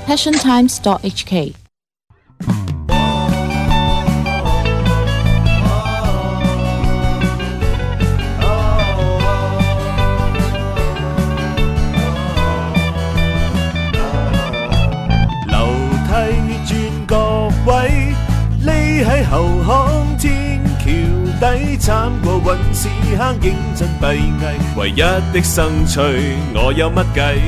passiontimes.hk。 匿喺後巷天橋底，慘過隕屎坑，認真閉翳。唯一的生趣，我有乜計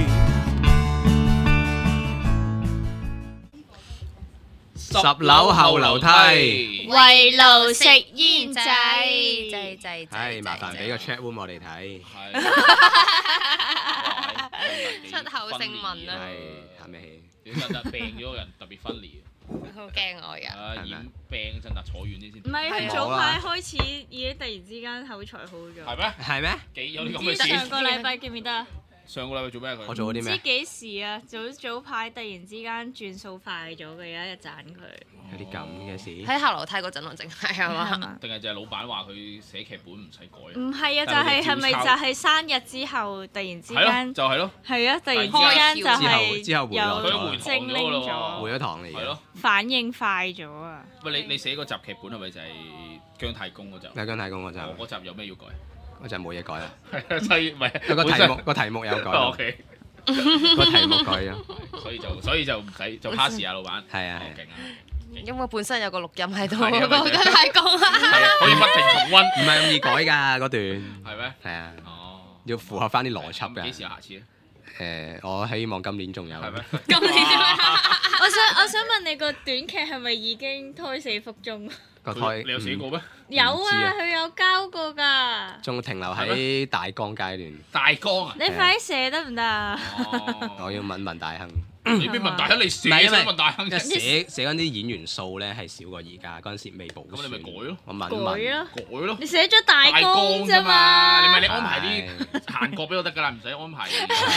？10樓後樓梯， 圍爐食煙仔， 係麻煩俾個 chat room 我哋睇。 出口成文啊！ 係喊咩氣？ 點解特病咗個人特別分裂？ 好驚我而家。 染病陣，坐遠啲先。 唔係，佢早排開始已經突然之間口才好咗。 係咩？ 係咩？ 幾有啲咁嘅事？ 上個禮拜記唔記得啊？ 上個禮拜做咩佢？ 我做咗啲咩？ 唔知幾時啊？早排突然之間轉數快咗嘅，有一日讚佢。 有啲咁嘅事。 喺下樓梯嗰陣我淨係係嘛？ 定係就係老闆話佢寫劇本唔使改？ 唔係啊，就係咪就係生日之後突然之間？ 就係咯。 係啊，突然之間就係之後回落咗， 精靈咗， 回咗堂嚟。 係咯。 反應快咗啊！ 喂，你寫嗰集劇本係咪就係姜太公嗰集？ 係姜太公嗰集。 嗰集有咩要改？ 嗰集冇嘢改啦。 係啊，所以唔係個題目有改。 O K。 個題目改咗， 所以就唔使就 pass 啊，老闆。 係啊， 勁啊！ 因為本身有個錄音喺度，個姜太公啊， 可以不停重溫。 唔係咁易改㗎嗰段。 係咩？ 係啊。 哦。 要符合翻啲邏輯㗎。 幾時有下次咧？ 我希望今年仲有。 係咩？ 今年我想問你個短劇係咪已經胎死腹中？ 個胎你有寫過咩？ 有啊，佢有交過㗎。 仲停留喺大綱階段。 大綱啊！ 你快啲寫得唔得啊？ 我要問大亨。 你邊問大亨？你寫想問大亨？ 寫嗰啲演員數咧係少過而家，嗰陣時未補。 咁你咪改咯。 我問改咯。 你寫咗大綱啫嘛？ 你咪你安排啲閒角俾我得㗎啦，唔使安排。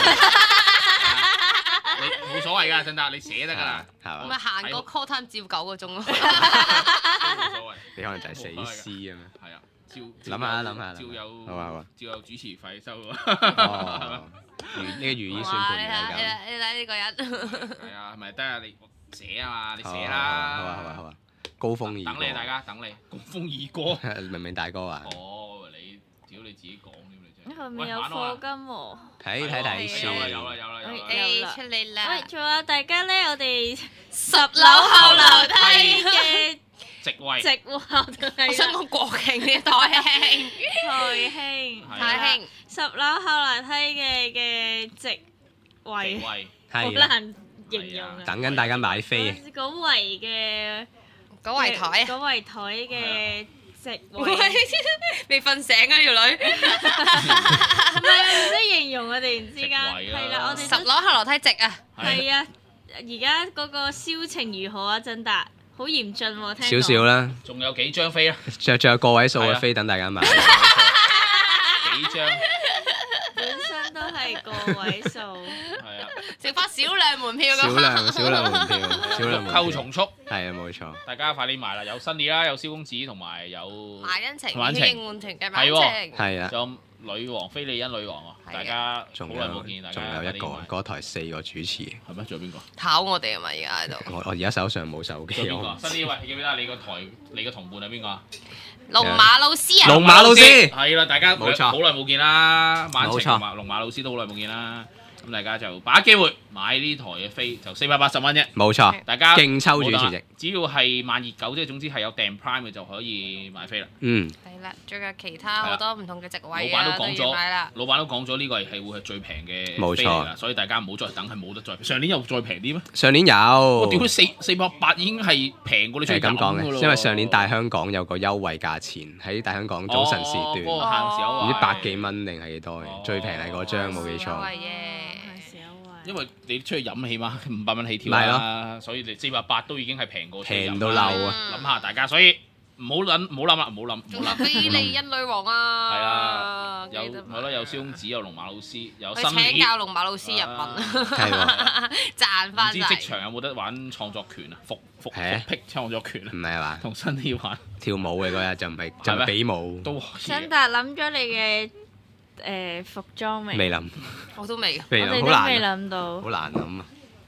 你冇所謂㗎，振達，你寫得㗎啦。 係咪閒角 call time 照9個鐘咯？ 冇所謂。 你可能就係死屍啊嘛。 係啊， 諗下。 照有好啊。 照有主持費收。 哦。呢個如意算盤嚟㗎。 你睇呢個人。 係啊，係咪得啊？你寫啊嘛，你寫啦。 好啊。高峰已過。 等你大家，等你。高峰已過。 明大哥啊。 哦，你屌你自己講添，你真係。 後面有課金喎。 睇先。 有啦。 出嚟啦！ 喂，仲有大家咧，我哋 10樓後樓梯嘅席位。 我想講國慶呢台慶。 太興10樓後樓梯嘅席位，好難形容啊！ 等緊大家買飛。 嗰圍台嘅席位， 未瞓醒啊條女。 唔係即係形容我哋然之間係啦，我哋 10樓後樓梯席啊。 係啊，而家嗰個銷情如何啊？振達好嚴峻喎，聽講少少啦。 仲有幾張飛啊？ 仲有個位數嘅飛等大家買。 幾張？ 本身都係個位數。 係啊， 剩翻少量門票咁。 少量門票。 購重速。 係啊，冇錯。 大家快啲買啦！有新年啦，有蕭公子同埋有馬恩情、應援團嘅馬恩情。 係啊。 仲有女王菲利恩女王喎，大家好耐冇見，大家。 仲有一個嗰台4個主持。 係咩？仲有邊個？ 考我哋啊嘛！而家喺度。 我而家手上冇手機。 邊個？新呢位記唔記得你個台？你個同伴係邊個啊？ 龍馬老師啊！ 龍馬老師係啦，大家冇錯， 好耐冇見啦，晚晴同埋龍馬老師都好耐冇見啦。咁大家就把握機會買呢台嘅飛，就480蚊啫。 冇錯， 大家競抽主持席， 只要係萬熱狗，即係總之係有訂 Prime 嘅就可以買飛啦。 係啦，仲有其他好多唔同嘅席位啊，都要買啦。 老闆都講咗呢個係會係最平嘅冇錯， 所以大家唔好再等，係冇得再。上年又再平啲咩？ 上年有。 我屌480已經係平過你出去咁講嘅，因為上年大香港有個優惠價錢喺大香港早晨時段，唔知100幾蚊定係幾多嘅，最平係嗰張冇記錯。 因為你出去飲起碼500蚊起跳啦，所以你480都已經係平過平到漏啊！ 諗下大家，所以唔好諗啦，唔好諗。 菲利恩女王啊！ 係啊，有蕭公子，有龍馬老師，有新請教龍馬老師日文，賺翻晒。 唔知職場有冇得玩創作權啊？復辟創作權啊？ 唔係嘛？ 同新啲玩跳舞嘅嗰日就唔係比舞。 振達諗咗你嘅服裝未？ 未諗， 我都未， 我哋都未諗到， 好難諗啊！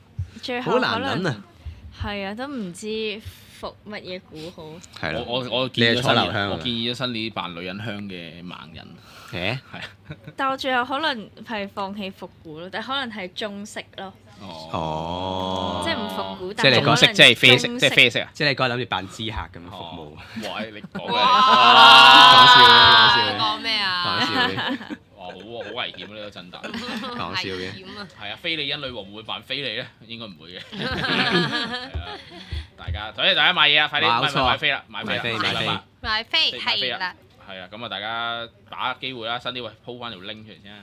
最後可能係啊，都唔知服乜嘢股好。 係咯，我建議咗新年扮女人香嘅盲人。係。 但我最後可能係放棄復古咯，但可能係中式咯。 哦， 即係唔復古， 即係你中式，即係啡色，即係啡色啊！ 即係你嗰日諗住扮知客咁樣服務。 哇！你講嘅， 講咩啊？ 講笑嘅。 哇！好危險呢個震蛋。 講笑嘅。 係啊，菲利恩女王會唔會扮菲利咧？應該唔會嘅。所以大家買嘢啊！快啲買飛啦！買飛係啦。 係啊，咁啊，大家把握機會啦，新啲鋪翻條 link 出嚟先啦。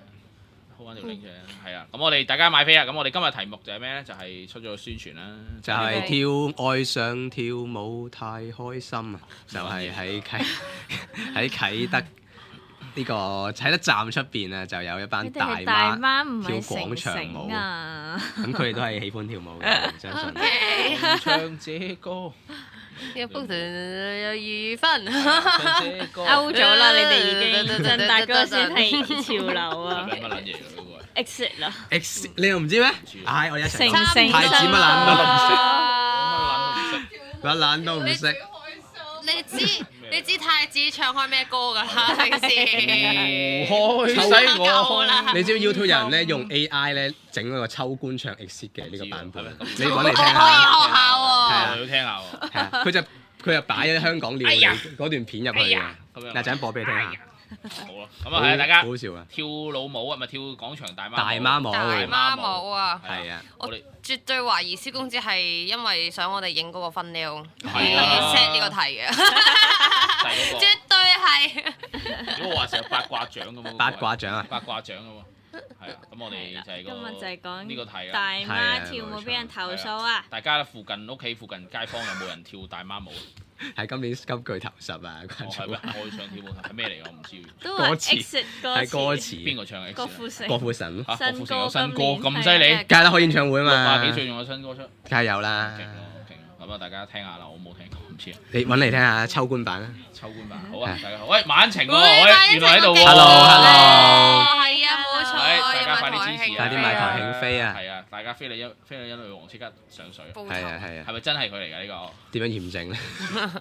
係啊，咁我哋大家買飛啊！咁我哋今日題目就係咩咧？就係出咗個宣傳啦， 就係愛上跳舞太開心啊！就係喺啟德呢個啟德站出邊啊，就有一班大媽跳廣場舞啊！咁佢哋都係喜歡跳舞嘅，相信。 唱這歌。 一幅圖有2分， 勾咗啦！你哋已經振大哥先係潮流啊！ 乜撚嘢㗎嗰個 ？Exit 啦 ！Exit 你又唔知咩？唉，我一齊講太子乜撚都唔識， 乜撚都唔識， 乜撚都唔識。 你知太子唱開咩歌㗎啦？平時開西我啦！ 你知唔知 YouTube 有人咧用 AI 咧整嗰個秋官唱 Exit 嘅呢個版本？你揾嚟聽可以下。 學下喎。 係啊，要聽下喎。 係啊，佢就擺咗香港料理嗰段片入去嘅。嗱，陣播俾你聽下。 好啦，咁啊係啊，大家好笑啊！ 跳老舞啊，咪跳廣場大媽舞。 大媽舞啊！ 係啊！ 我絕對懷疑蕭公子係因為想我哋影嗰個分撩， 係啊 set 呢個題嘅，絕對係。 如果我話成日八卦獎咁喎， 八卦獎啊！ 八卦獎咁喎。係啊，咁我哋就係今日就係講呢個題啦。 大媽跳舞俾人投訴啊！ 大家屋企附近街坊有冇人跳大媽舞？ 係今年金句頭10啊！ 係咩？愛上跳舞係咩嚟？我唔知。 都係 Exit 係歌詞。 邊個唱 Exit？ 郭富城。 郭富城郭富城有新歌咁犀利？ 梗係啦，開演唱會啊嘛。 60幾歲仲有新歌出？ 梗係有啦。 勁喎，咁啊，大家聽下啦，我冇聽過，唔知啊。 你揾嚟聽下秋官版啊！ 秋官版好啊，大家好。喂，晚晴喎，原來喺度喎。 Hello。 係啊，冇錯。 大家快啲支持， 快啲買台慶飛啊！ 係啊，大家菲利恩女王即刻上水。 係啊係啊。 係咪真係佢嚟㗎呢個？ 點樣驗證咧？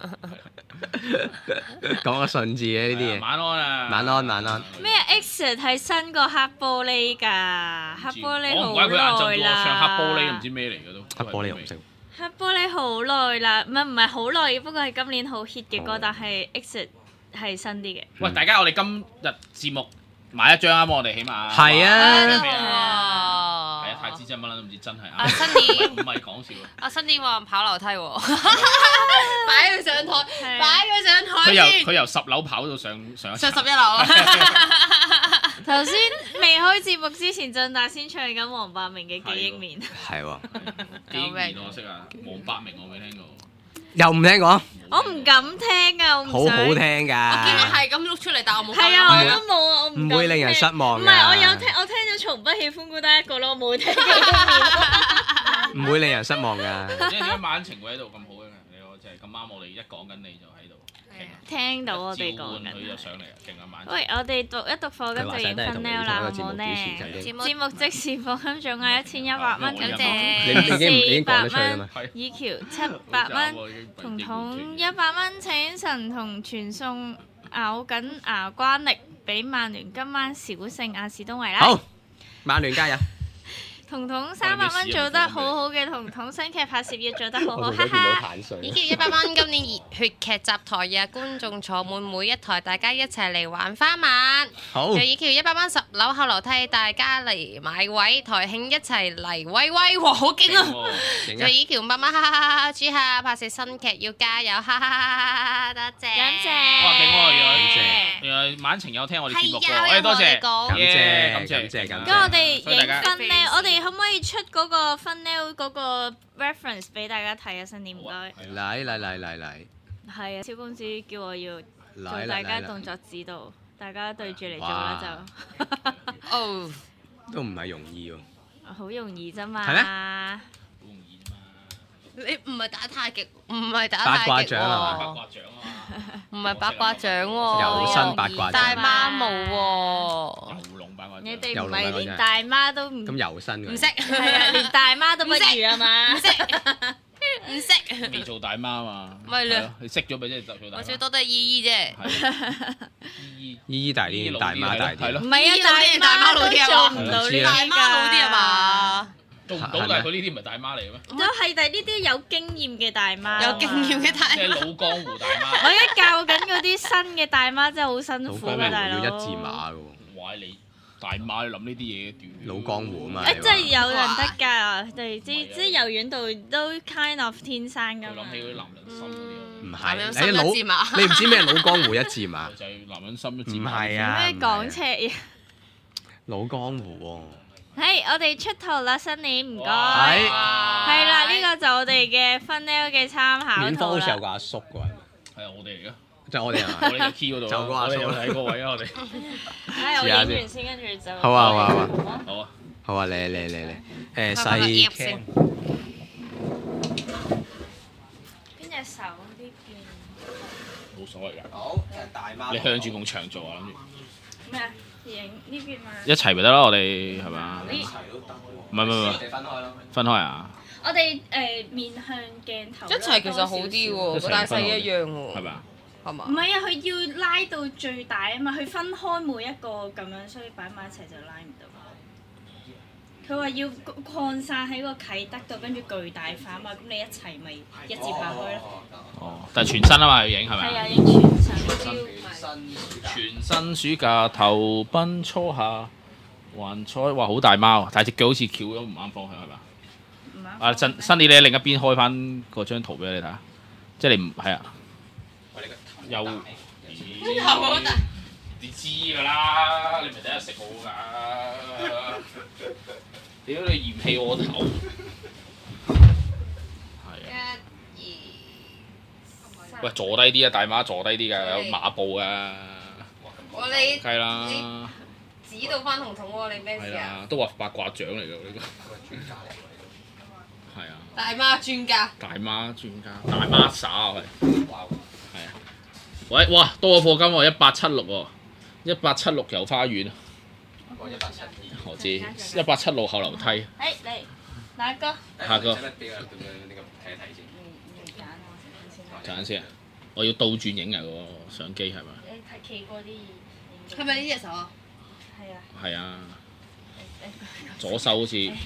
講個順字嘅呢啲嘢。 晚安啊！ 晚安。 咩 Exit 係新個黑玻璃㗎？黑玻璃好耐啦。 我唔怪佢晏晝叫我唱黑玻璃，都唔知咩嚟嘅都。 黑玻璃我唔識。 黑玻璃好耐啦，唔係好耐，不過係今年好 hit 嘅歌，但係 Exit 係新啲嘅。 喂，大家我哋今日節目買一張啊！我哋起碼係啊。 係啊，太子真乜撚都唔知真係啊！新年唔係講笑。 阿新年話跑樓梯喎，擺佢上台，擺佢上台先。 佢由10樓跑到上 11樓。 頭先未開節目之前，振大先唱緊黃百鳴嘅《記憶棉》。 係喎。 記憶棉我識啊，黃百鳴我未聽過。 又唔聽過？ 我唔敢聽啊！我唔想。 好好聽㗎。 我見到係咁碌出嚟，但我冇。 係啊，我都冇啊，我唔敢聽。 唔會令人失望㗎。 唔係，我聽咗《從不喜歡孤單一個》咯，我冇聽《記憶棉》。唔會令人失望㗎。 點解晚晴會喺度咁好嘅？我就係咁啱，我哋一講緊你就喺度。 聽到我哋講緊。 佢就上嚟啊，勁啊晚晴。 喂，我哋讀一讀課金就影分了啦，好冇呢？節目即時課金總額1100蚊，感謝400蚊，以橋700蚊，彤彤100蚊，請神童傳送咬緊牙關力俾曼聯今晚小勝亞士東維拉。 好，曼聯加油！ 彤彤300蚊做得好好嘅，彤彤新劇拍攝要做得好好，哈哈！ 以橋100蚊，今年熱血劇集台日觀眾坐滿每一台，大家一齊嚟玩花晚。 好。 就以橋100蚊10樓後樓梯，大家嚟買位，台慶一齊嚟威威，哇好勁啊！就以橋500蚊，哈哈哈哈！朱夏拍攝新劇要加油，哈哈哈哈！多謝， 感謝。 哇勁喎，原來晚晴有聽我哋節目喎，喂多謝， 感謝。 咁我哋影分咧，我哋可唔可以出嗰個 funnel 嗰個 reference 俾大家睇啊？新年唔該。 嚟。 係啊，蕭公子叫我要做大家動作指導，大家對住嚟做啦就。 哦， 都唔係容易喎。 好容易啫嘛。 係咩？ 好容易啫嘛。 你唔係打太極，唔係打八卦太極獎啊八卦獎啊！ 唔係八卦獎喎， 有新八卦獎大媽舞喎。 牛龍八卦獎。 你哋唔係連大媽都唔咁柔身嘅， 唔識係啊，連大媽都不如啊嘛， 唔識。唔識， 未做大媽嘛？ 咪咯， 你識咗咪即係做大媽？ 我最多都係姨姨啫。 姨大啲，大媽大啲。 係咯。 唔係啊，大媽都做唔到呢啲㗎。 大媽好啲係嘛？ 做唔到，但係佢呢啲唔係大媽嚟嘅咩？ 都係，但係呢啲有經驗嘅大媽。 有經驗嘅大媽。 即係老江湖大媽。 我而家教緊嗰啲新嘅大媽真係好辛苦啊，大佬。 要一字馬嘅喎。 哇！你大媽你諗呢啲嘢老江湖啊嘛。 誒，真係有人得㗎，對，即係柔軟度都 kind of 天生㗎嘛。 諗起嗰啲男人心嗰啲。 唔係， 你唔知咩老江湖一字馬？ 就係男人心一字馬。 唔係啊。 咩講車嘢？ 老江湖喎。係，我哋出圖啦，新年唔該。係啦，呢個就我哋嘅 funnel 嘅參考圖啦。 遠方好似有個阿叔㗎， 係啊，我哋嚟㗎。 就我哋啊， 我哋就 key 嗰度， 就個阿叔喺個位啊，我哋。 我影完先，跟住就。 好啊， 好啊， 好啊，嚟，細 cam。 邊隻手呢邊？ 冇所謂㗎。 好，大媽。 你向住埲牆做啊，諗住。 咩啊？影呢邊嘛？ 一齊咪得咯，我哋係嘛？ 一齊都得喎。 唔係， 分開咯。 分開啊？ 我哋面向鏡頭。 一齊其實好啲喎，個大細一樣喎。 係咪啊？ 係嘛？ 唔係啊，佢要拉到最大啊嘛，佢分開每一個咁樣，所以擺埋一齊就拉唔到。佢話要擴散喺個啟德度，跟住巨大化啊嘛，咁你一齊咪一字排開咯。 哦，但係全身啊嘛，要影係咪？ 係啊，影全身。 全身暑假投奔初夏，還彩哇好大貓，但係隻腳好似翹咗唔啱方向係咪？ 唔啱。 啊，新你另一邊開翻嗰張圖俾你睇下，即係你唔係啊？又你知㗎啦，你咪第一食我㗎。屌你嫌棄我頭，係啊！喂，坐低啲啊，大媽坐低啲㗎，有馬步㗎。 你梗係啦， 指到翻紅桶喎，你咩事啊？ 都話八卦掌嚟㗎呢個。係啊。 大媽專家。 大媽專家，大媽灑啊係。係啊。喂，哇，多個課金喎，1876喎，1876遊花園啊。我172。我知，176後樓梯。 嚟，哪個？ 下個。陣先啊！我要倒轉影啊！個相機係咪？ 你睇企過啲。 係咪呢隻手啊？ 係啊。 係啊。左手好似。 邊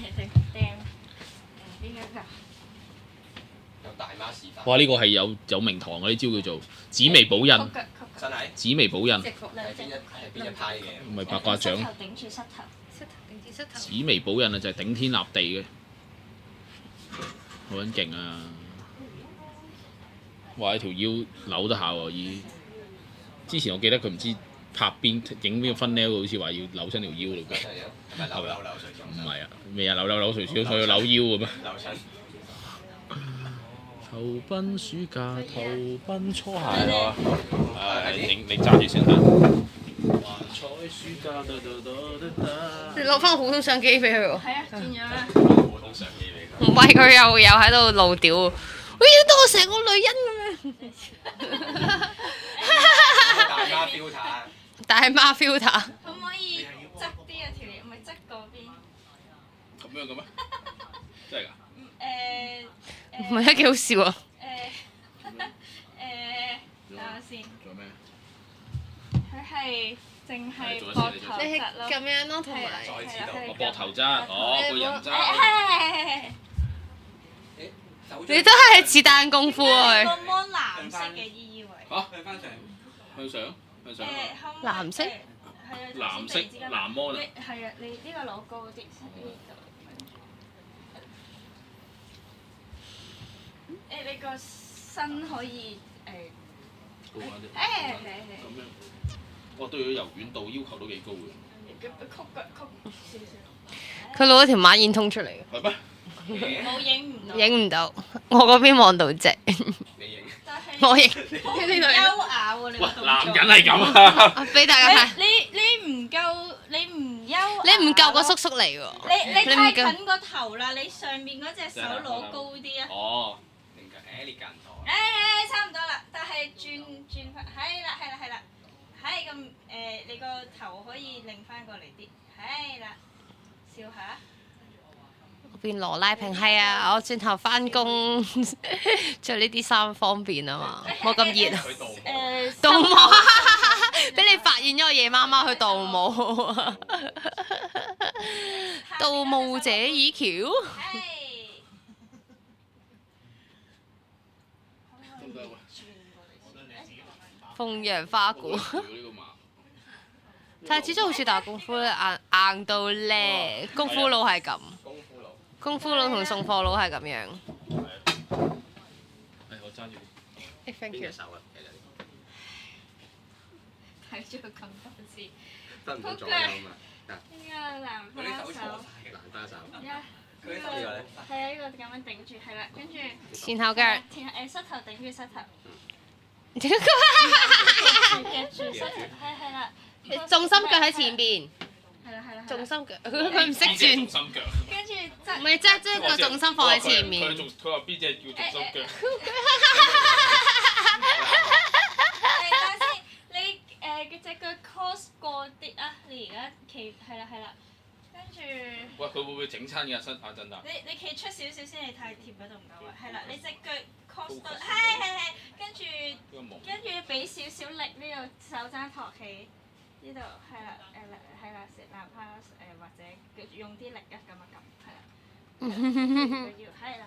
個？ 有大媽示範。 哇！呢個係有名堂嘅，呢招叫做紫微寶印。 真係。 紫微寶印。 係邊一派嘅？ 唔係八卦掌。 膝頭頂住膝頭。 紫微寶印啊，就係頂天立地嘅，好撚勁啊！哇！條腰扭得下喎，之前我記得佢唔知拍邊影邊個 funnel 好似話要扭親條腰嚟㗎。 係咪扭垂咗？ 唔係啊，未啊，扭垂少，佢要扭腰嘅咩？ 扭親。 投奔暑假，投奔初夏啊！你揸住先嚇。 你攞翻個普通相機俾佢喎。 係啊，轉咗啦。 普通相機嚟㗎。 唔係佢又喺度露屌，喂，當我成個女人咁樣。 大媽 filter。 大媽 filter。 可唔可以側啲啊條嘢？唔係側嗰邊。 咁樣嘅咩？真係㗎？ 唔係啊，幾好笑啊！ 等下先。 做咩？ 佢係淨係膊頭你係側咯。 咁樣咯，同埋我膊頭側，個人側。 你都係子彈功夫啊！ 個芒藍色嘅依依位。 嚇？向上。 藍色。 藍色藍芒啊！ 係啊，你呢個攞高啲。你個身可以高翻啲。咁樣。我對佢柔軟度要求都幾高嘅。 曲少少。 佢攞一條馬煙通出嚟嘅。 係咩？ 冇影唔到。 影唔到，我嗰邊望到隻。 你影。 我影。 優雅喎，你個動作。 男人係咁啊！ 俾大家睇。 你唔夠，你唔優雅。 你唔夠個叔叔嚟喎。 你太近個頭啦！你上面嗰隻手攞高啲啊！ 哦。 差唔多啦，但係轉翻，係啦，係咁你個頭可以擰翻過嚟啲，係啦，笑下。 變羅拉平係啊！我轉頭翻工着呢啲衫方便啊嘛，冇咁熱。盜墓，俾你發現咗我夜媽媽去盜墓。盜墓者以橋。鳳陽花鼓。但係始終好似打功夫咧，硬到咧，功夫佬係咁。功夫佬同送貨佬係咁樣。 我揸住。 Thank you。 睇咗咁多次。 分唔到左右啊嘛。 呢個蘭花手。 蘭花手。 係啊，呢個咁樣頂住，係啦，跟住。 前後腳。 膝頭頂住膝頭。 夾住膝頭，係啦。 重心腳喺前邊。 係啦。 重心腳，佢唔識轉。 跟住唔係即係個重心放喺前面。 佢話邊隻叫重心腳？ 等下先，你隻腳 cross 過啲啊！你而家企係啦，跟住。 喂，佢會唔會整親㗎？身下陣啊！ 你企出少少先，你太貼嗰度唔夠位。係啦，你隻腳 cross 到，係，跟住俾少少力呢度手踭托起。呢度係啦，食蘭花或者用啲力啊，咁係啦，係啦，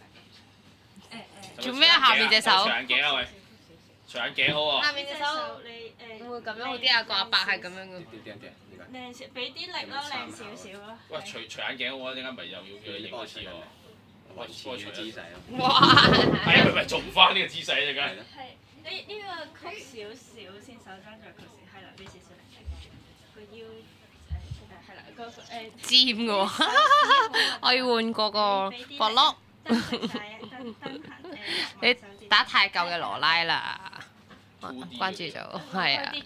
做咩啊？下面隻手。 長眼鏡啊喂！長眼鏡好喎。 下面隻手你會咁樣好啲啊？個阿伯係咁樣嘅。 靚少，俾啲力咯，靚少少咯。 喂，除眼鏡好啊！點解咪又要叫你影多次喎？ 維持個姿勢咯。 哇！ 係啊，佢咪做唔翻呢個姿勢啊？梗係。 係，呢個曲少少先，手踭再曲少，係啦，俾少少力。個腰係啦， 尖嘅喎，我要換過個膊碌。你打太舊嘅羅拉啦，關注咗，係啊。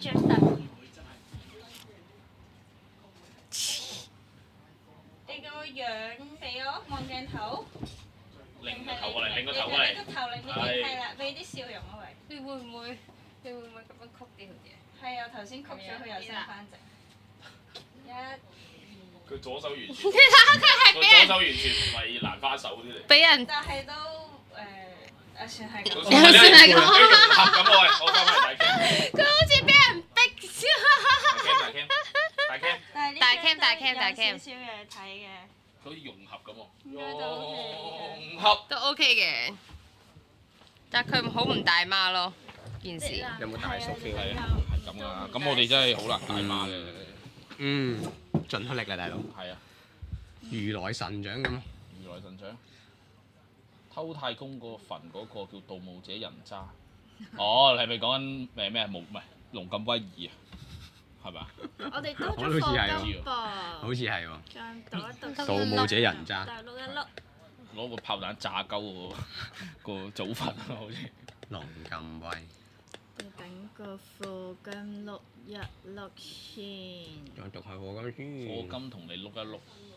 你個樣俾我望鏡頭。 擰個頭過嚟，擰個頭過嚟。 個頭擰呢邊，係啦，俾啲笑容啊喂。 你會唔會咁樣曲啲好啲啊？ 係啊，頭先曲咗佢又伸翻直。 佢左手完全， 佢係俾人左手完全唔係蘭花手嗰啲嚟。俾人， 但係都算係咁。 算係咁。 咁我翻返嚟大 cam。 佢好似俾人逼先。大 cam。 少少嘢睇嘅。 好似融合咁喎。 應該都 OK 融合都 OK 嘅，但係佢好唔大媽咯，件事。 有冇大叔 feel？ 係咁噶，咁我哋真係好難大媽嘅。 盡力啦，大佬。 係啊， 如來神掌咁。 如來神掌。偷太公個墳嗰個叫盜墓者人渣。哦，你係咪講緊咩唔係龍咁威儀啊？係咪啊？ 我哋多咗課金噃。 好似係喎。 再讀一讀。 盜墓者人渣。 大碌一碌。 攞個炮彈炸鳩個祖墳啊！好似。 龍咁威。 要等個課金碌一碌先。 再讀下課金先。 課金同你碌一碌。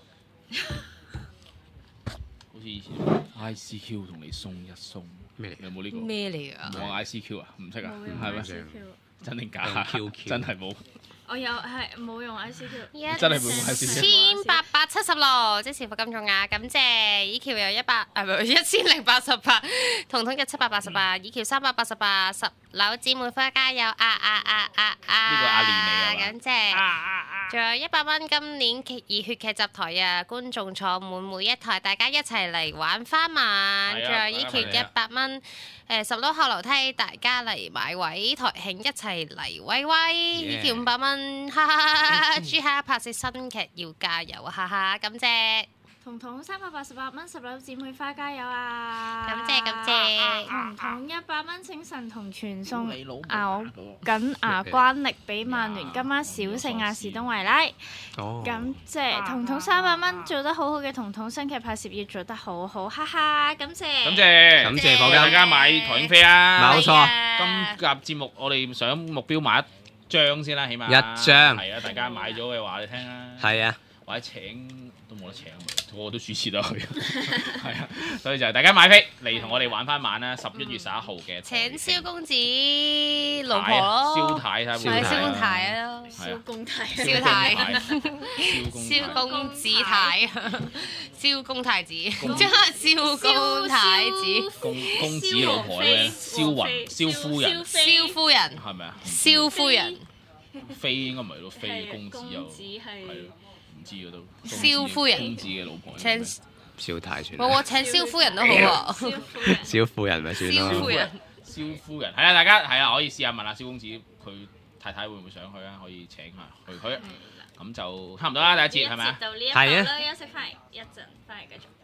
好似以前 ICQ 同你送一送。 咩嚟？ 有冇呢個？ 咩嚟㗎？ 冇 ICQ 啊？唔識啊？係咩？真定假？真係冇。 我有係冇用 ICQ。 真係冇用 ICQ。 1876，即時課金中啊！感謝以橋有1088，彤彤嘅788，以橋388，十樓姊妹花加油啊！ 呢個阿蓮嚟㗎嘛？ 感謝。仲有100蚊，今年熱血劇集台啊，觀眾坐滿每一台，大家一齊嚟玩花晚。仲有以橋100蚊。10樓後樓梯，大家嚟買位，台慶一齊嚟威威，以橋500蚊，哈哈！朱蝦拍攝新劇要加油，哈哈！感謝。 彤彤388蚊，10樓姊妹花加油啊！ 感謝。 彤彤100蚊，請神同傳送咬緊牙關力俾曼聯，今晚小勝亞士東維拉。感謝彤彤300蚊，做得好好嘅彤彤，新劇拍攝要做得好好，哈哈！感謝。 感謝大家買台慶飛啊！ 冇錯。 今集節目我哋想目標買1張先啦，起碼。 1張。 係啊，大家買咗嘅話你聽啦。 係啊。 或者請都冇得請，個個都主持得去，係啊，所以就係大家買飛嚟同我哋玩翻晚啦！11月11號嘅請蕭公子老婆咯， 蕭太睇下， 蕭公太啊， 蕭公太， 蕭太，蕭公子太，蕭公太子，蕭公太子， 公子老婆咧，蕭夫人， 蕭夫人係咪啊？ 蕭夫人， 妃應該唔係咯，妃公子又係咯。唔知嘅都， 蕭夫人公子嘅老婆請蕭太算， 我請蕭夫人都好喎， 蕭夫人咪算咯。 蕭夫人係啊，大家係啊，可以試下問下蕭公子佢太太會唔會上去啊？可以請下佢，咁就差唔多啦，第一節係咪啊？ 係啊，休息翻嚟一陣，翻嚟繼續。